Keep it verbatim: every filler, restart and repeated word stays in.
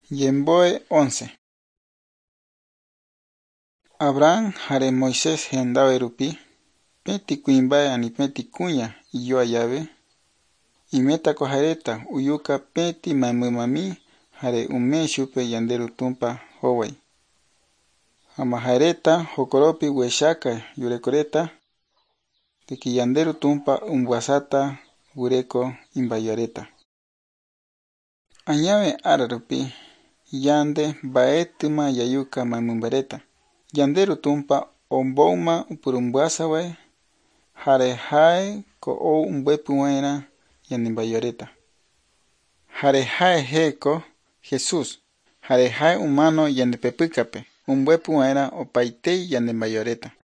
Yemboe once. Abraham jare Moisés hendawe rupi peti kuimbae ani peti kuña iyua llave imeta kojareta uyuka peti mamumami jare ume shupe yanderu tumpa howai. Amajareta jokoropi weshaka yurekoreta de que yanderu tumpa umwasata gureko imbayareta. Añave ararupi yande baetima yayuka mamumbareta. Yanderu tumpa ombouma upurumbuasawe jare jae ko ou umbepu waina yanimbayoreta. Jare jae heko Jesús. Jare jae humano yanepepikape umbepu waina opaitei yanimbayoreta.